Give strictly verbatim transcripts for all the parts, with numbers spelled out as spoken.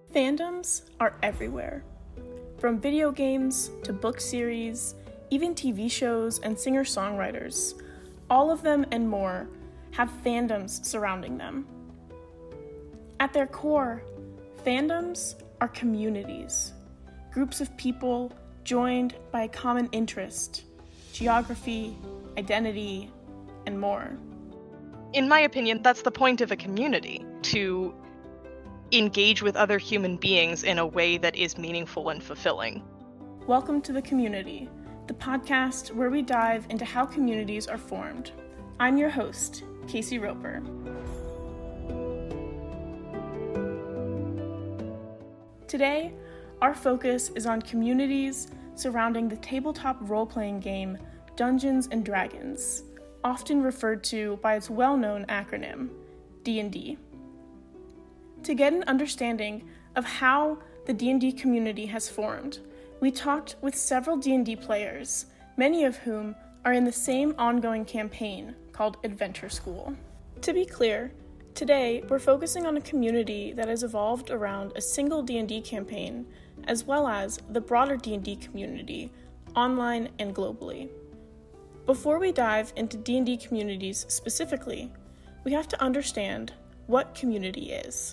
Fandoms are everywhere. From video games to book series, even T V shows and singer-songwriters, all of them and more have fandoms surrounding them. At their core, fandoms are communities, groups of people joined by a common interest, geography, identity, and more. In my opinion, that's the point of a community, to engage with other human beings in a way that is meaningful and fulfilling. Welcome to The Community, the podcast where we dive into how communities are formed. I'm your host, Casey Roper. Today, our focus is on communities surrounding the tabletop role-playing game Dungeons and Dragons, often referred to by its well-known acronym, D and D. To get an understanding of how the D and D community has formed, we talked with several D and D players, many of whom are in the same ongoing campaign called Adventure School. To be clear, today we're focusing on a community that has evolved around a single D and D campaign, as well as the broader D and D community, online and globally. Before we dive into D and D communities specifically, we have to understand what community is.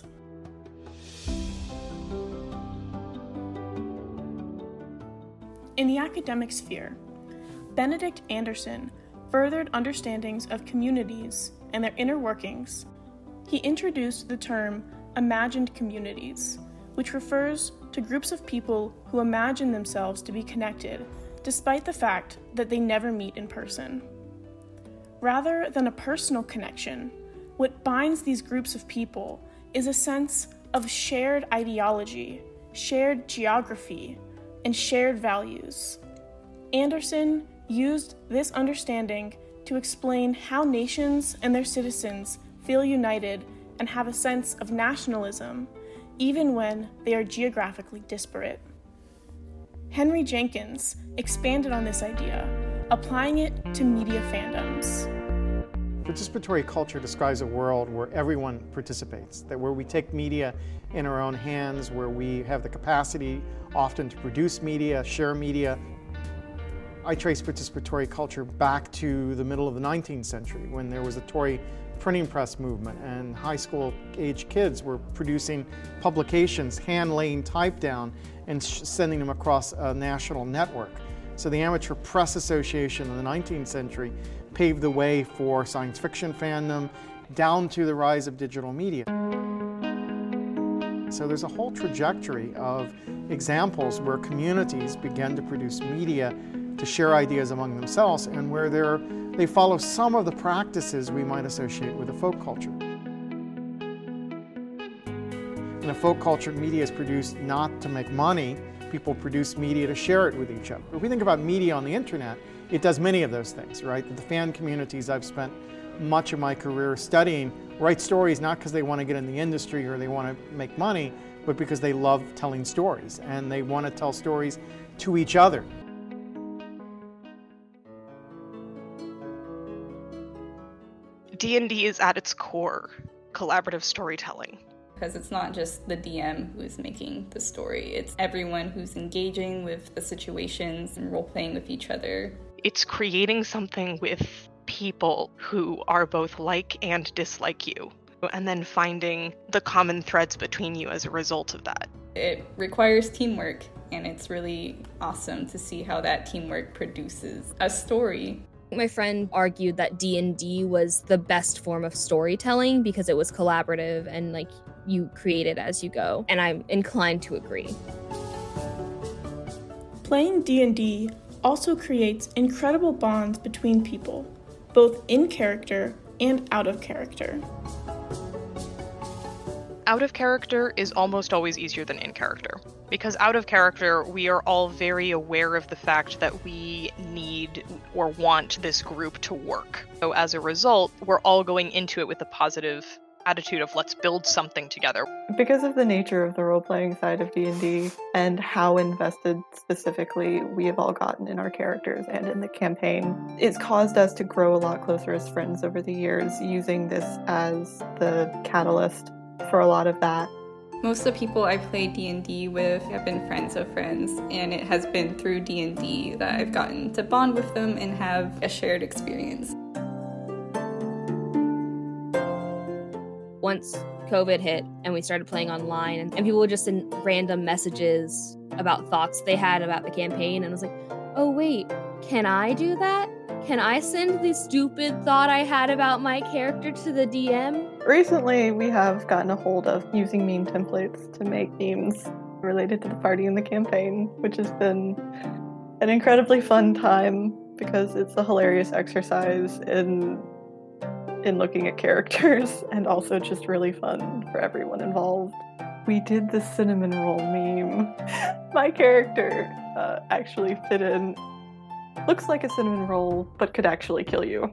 In the academic sphere, Benedict Anderson furthered understandings of communities and their inner workings. He introduced the term imagined communities, which refers to groups of people who imagine themselves to be connected, despite the fact that they never meet in person. Rather than a personal connection, what binds these groups of people is a sense of shared ideology, shared geography, and shared values. Anderson used this understanding to explain how nations and their citizens feel united and have a sense of nationalism, even when they are geographically disparate. Henry Jenkins expanded on this idea, applying it to media fandoms. Participatory culture describes a world where everyone participates, that where we take media in our own hands, where we have the capacity often to produce media, share media. I trace participatory culture back to the middle of the nineteenth century when there was a Tory printing press movement and high school age kids were producing publications, hand-laying type down and sh- sending them across a national network. So the Amateur Press Association in the nineteenth century paved the way for science fiction fandom down to the rise of digital media. So there's a whole trajectory of examples where communities began to produce media to share ideas among themselves and where they're, they follow some of the practices we might associate with a folk culture. In a folk culture, media is produced not to make money. People produce media to share it with each other. If we think about media on the internet, it does many of those things, right? The fan communities I've spent much of my career studying write stories not because they want to get in the industry or they want to make money, but because they love telling stories and they want to tell stories to each other. D and D is at its core collaborative storytelling. Because it's not just the D M who's making the story, it's everyone who's engaging with the situations and role-playing with each other. It's creating something with people who are both like and dislike you, and then finding the common threads between you as a result of that. It requires teamwork, and it's really awesome to see how that teamwork produces a story. My friend argued that D and D was the best form of storytelling because it was collaborative and like you create it as you go, and I'm inclined to agree. Playing D and D also creates incredible bonds between people, both in character and out of character. Out of character is almost always easier than in character. Because out of character, we are all very aware of the fact that we need or want this group to work. So as a result, we're all going into it with a positive attitude of let's build something together. Because of the nature of the role-playing side of D and D and how invested specifically we have all gotten in our characters and in the campaign, it's caused us to grow a lot closer as friends over the years, using this as the catalyst for a lot of that. Most of the people I play D and D with have been friends of friends, and it has been through D and D that I've gotten to bond with them and have a shared experience. Once COVID hit and we started playing online, and, and people would just send random messages about thoughts they had about the campaign, and I was like, oh wait, can I do that? Can I send the stupid thought I had about my character to the D M? Recently, we have gotten a hold of using meme templates to make memes related to the party and the campaign, which has been an incredibly fun time because it's a hilarious exercise in in looking at characters and also just really fun for everyone involved. We did the cinnamon roll meme. My character uh, actually fit in. Looks like a cinnamon roll, but could actually kill you.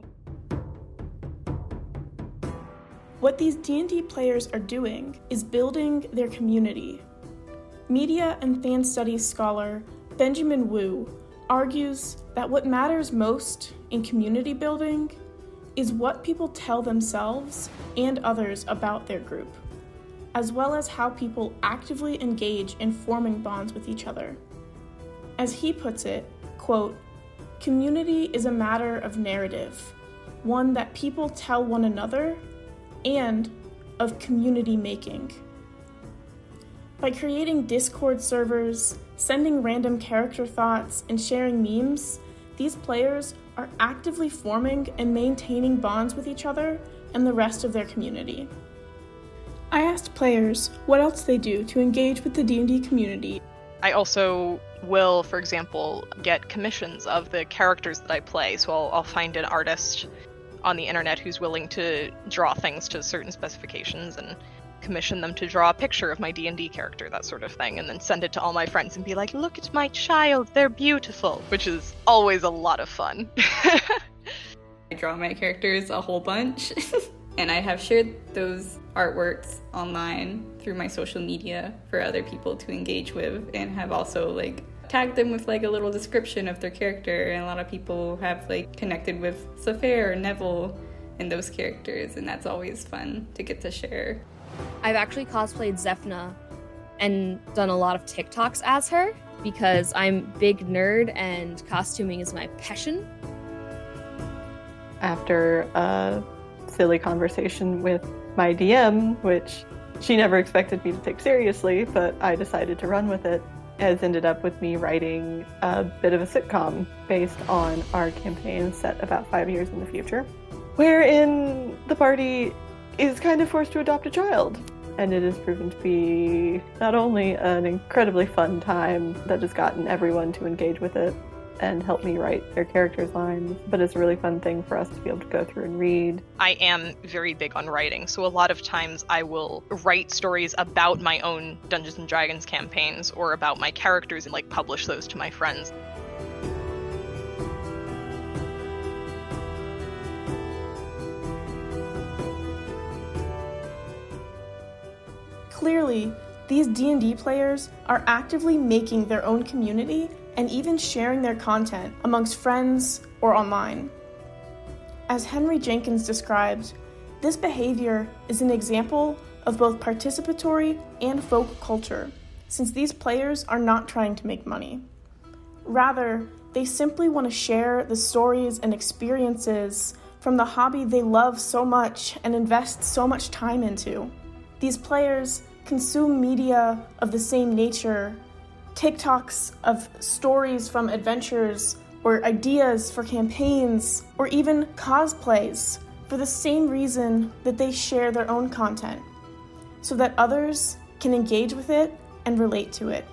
What these D and D players are doing is building their community. Media and fan studies scholar Benjamin Wu argues that what matters most in community building is what people tell themselves and others about their group, as well as how people actively engage in forming bonds with each other. As he puts it, quote, "Community is a matter of narrative, one that people tell one another, and of community making." By creating Discord servers, sending random character thoughts, and sharing memes, these players are actively forming and maintaining bonds with each other and the rest of their community. I asked players what else they do to engage with the D and D community. I also will, for example, get commissions of the characters that I play, so I'll, I'll find an artist on the internet who's willing to draw things to certain specifications and commission them to draw a picture of my D and D character, that sort of thing, and then send it to all my friends and be like, look at my child, they're beautiful, which is always a lot of fun. I draw my characters a whole bunch, and I have shared those artworks online through my social media for other people to engage with, and have also like tagged them with like a little description of their character, and a lot of people have like connected with Safair or Neville and those characters, and that's always fun to get to share. I've actually cosplayed Zephna and done a lot of TikToks as her because I'm big nerd and costuming is my passion. After a silly conversation with my D M, which she never expected me to take seriously, but I decided to run with it, has ended up with me writing a bit of a sitcom based on our campaign set about five years in the future, wherein the party is kind of forced to adopt a child. And it has proven to be not only an incredibly fun time that has gotten everyone to engage with it and help me write their characters' lines, but it's a really fun thing for us to be able to go through and read. I am very big on writing, so a lot of times I will write stories about my own Dungeons and Dragons campaigns or about my characters and like publish those to my friends. Clearly, these D and D players are actively making their own community and even sharing their content amongst friends or online. As Henry Jenkins describes, this behavior is an example of both participatory and folk culture, since these players are not trying to make money. Rather, they simply want to share the stories and experiences from the hobby they love so much and invest so much time into. These players consume media of the same nature, TikToks of stories from adventures, or ideas for campaigns, or even cosplays, for the same reason that they share their own content, so that others can engage with it and relate to it.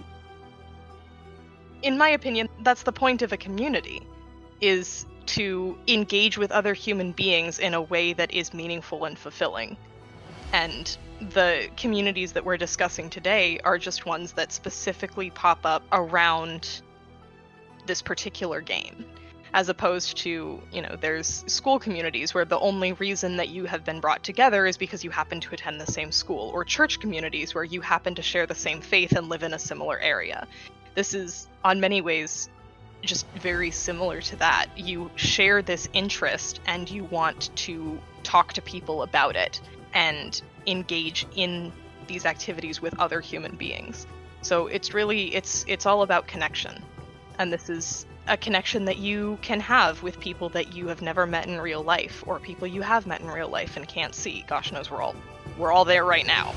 In my opinion, that's the point of a community, is to engage with other human beings in a way that is meaningful and fulfilling. And the communities that we're discussing today are just ones that specifically pop up around this particular game, as opposed to, you know, there's school communities where the only reason that you have been brought together is because you happen to attend the same school, or church communities where you happen to share the same faith and live in a similar area. This is, on many ways, just very similar to that. You share this interest and you want to talk to people about it and engage in these activities with other human beings. So it's really, it's it's all about connection. And this is a connection that you can have with people that you have never met in real life, or people you have met in real life and can't see. Gosh knows we're all we're all there right now.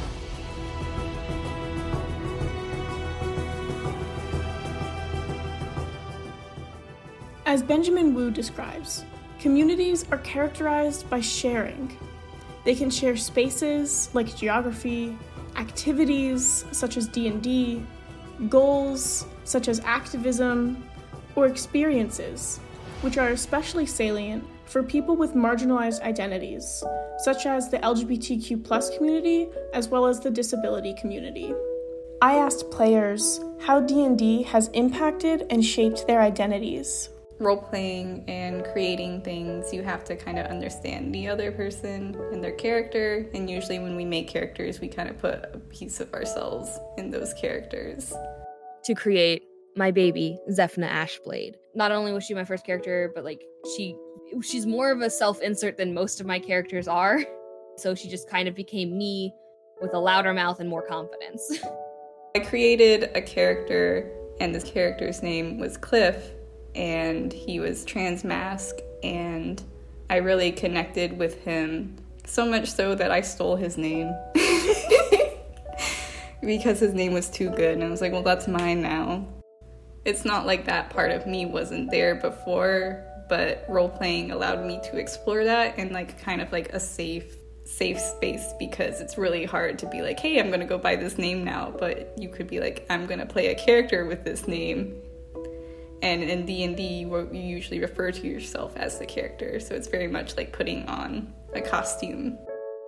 As Benjamin Wu describes, communities are characterized by sharing. They can share spaces like geography, activities such as D and D, goals such as activism, or experiences, which are especially salient for people with marginalized identities, such as the L G B T Q plus community, as well as the disability community. I asked players how D and D has impacted and shaped their identities. Role-playing and creating things, you have to kind of understand the other person and their character, and usually when we make characters, we kind of put a piece of ourselves in those characters. To create my baby, Zephna Ashblade. Not only was she my first character, but like she she's more of a self-insert than most of my characters are. So she just kind of became me with a louder mouth and more confidence. I created a character, and this character's name was Cliff, and he was transmasc, and I really connected with him, so much so that I stole his name. Because his name was too good, and I was like, well, that's mine now. It's not like that part of me wasn't there before, but role-playing allowed me to explore that in like kind of like a safe safe space, because it's really hard to be like, hey, I'm gonna go by this name now, but you could be like, I'm gonna play a character with this name. And in D and D, you usually refer to yourself as the character, so it's very much like putting on a costume.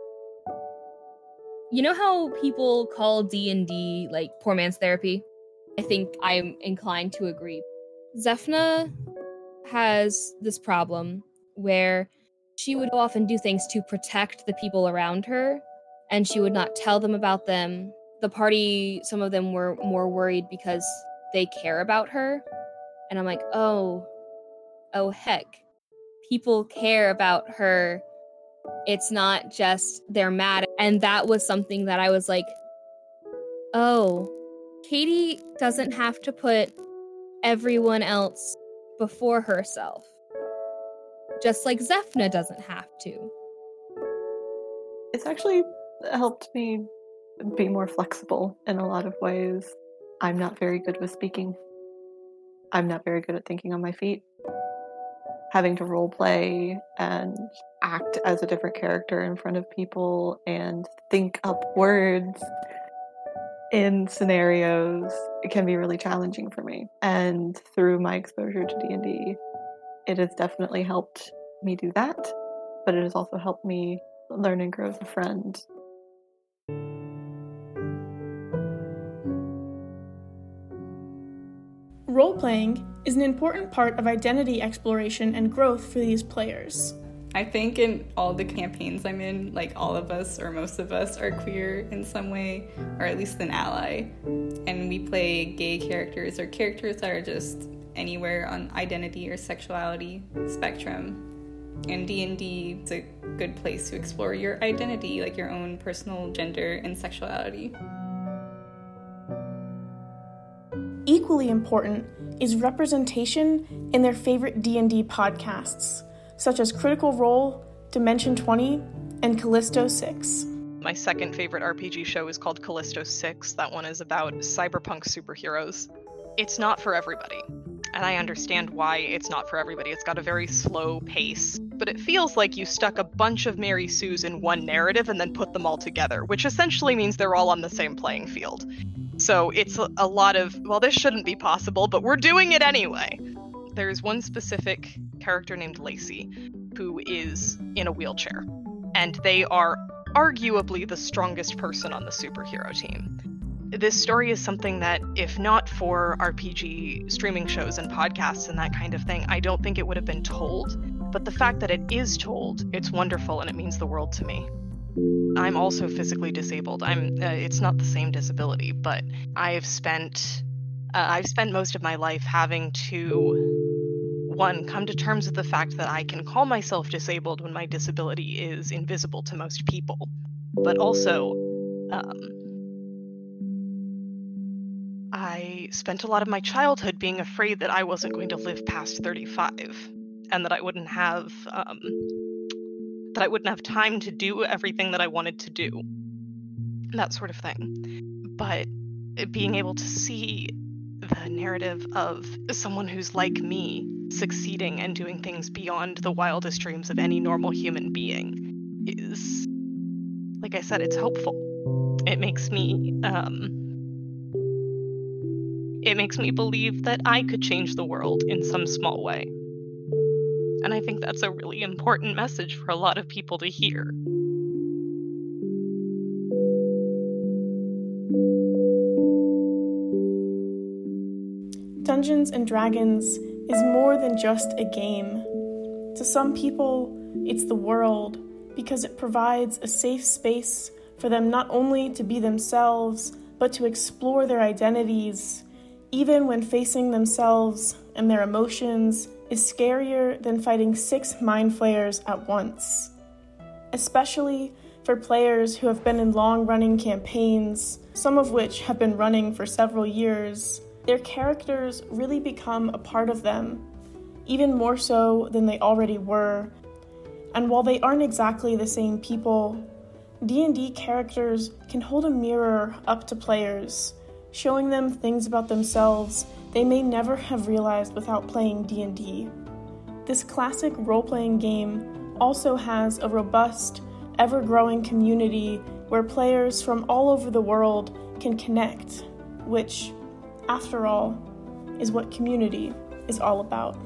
You know how people call D and D like poor man's therapy? I think I'm inclined to agree. Zephna has this problem where she would often do things to protect the people around her, and she would not tell them about them. The party, some of them were more worried because they care about her. And I'm like, oh, oh heck, people care about her. It's not just they're mad. And that was something that I was like, oh, Katie doesn't have to put everyone else before herself. Just like Zephna doesn't have to. It's actually helped me be more flexible in a lot of ways. I'm not very good with speaking. I'm not very good at thinking on my feet. Having to role play and act as a different character in front of people and think up words in scenarios, it can be really challenging for me. And through my exposure to D and D, it has definitely helped me do that, but it has also helped me learn and grow as a friend. Role-playing is an important part of identity exploration and growth for these players. I think in all the campaigns I'm in, like all of us or most of us are queer in some way, or at least an ally. And we play gay characters or characters that are just anywhere on identity or sexuality spectrum. And D and D is a good place to explore your identity, like your own personal gender and sexuality. Equally important is representation in their favorite D and D podcasts, such as Critical Role, Dimension twenty, and Callisto six. My second favorite R P G show is called Callisto six. That one is about cyberpunk superheroes. It's not for everybody, and I understand why it's not for everybody. It's got a very slow pace, but it feels like you stuck a bunch of Mary Sues in one narrative and then put them all together, which essentially means they're all on the same playing field. So it's a, a lot of, well, this shouldn't be possible, but we're doing it anyway. There's one specific character named Lacey who is in a wheelchair, and they are arguably the strongest person on the superhero team. This story is something that, if not for R P G streaming shows and podcasts and that kind of thing, I don't think it would have been told. But the fact that it is told, it's wonderful, and it means the world to me. I'm also physically disabled. I'm. Uh, it's not the same disability, but I've spent. Uh, I've spent most of my life having to, one, come to terms with the fact that I can call myself disabled when my disability is invisible to most people, but also um, I spent a lot of my childhood being afraid that I wasn't going to live past thirty-five, and that I wouldn't have, um, that I wouldn't have time to do everything that I wanted to do. That sort of thing. But being able to see the narrative of someone who's like me succeeding and doing things beyond the wildest dreams of any normal human being is, like I said, it's hopeful. It makes me, um, it makes me believe that I could change the world in some small way. And I think that's a really important message for a lot of people to hear. Dungeons and Dragons is more than just a game. To some people, it's the world, because it provides a safe space for them not only to be themselves, but to explore their identities, even when facing themselves and their emotions is scarier than fighting six mind flayers at once. Especially for players who have been in long-running campaigns, some of which have been running for several years, their characters really become a part of them, even more so than they already were. And while they aren't exactly the same people, D and D characters can hold a mirror up to players, showing them things about themselves they may never have realized without playing D and D. This classic role-playing game also has a robust, ever-growing community where players from all over the world can connect, which, after all, is what community is all about.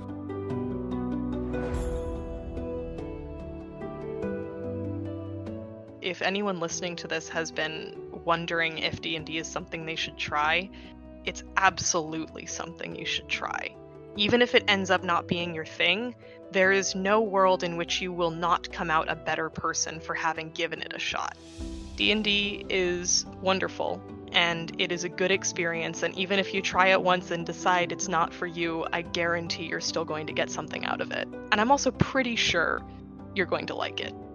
If anyone listening to this has been wondering if D and D is something they should try, it's absolutely something you should try. Even if it ends up not being your thing, there is no world in which you will not come out a better person for having given it a shot. D and D is wonderful, and it is a good experience, and even if you try it once and decide it's not for you, I guarantee you're still going to get something out of it. And I'm also pretty sure you're going to like it.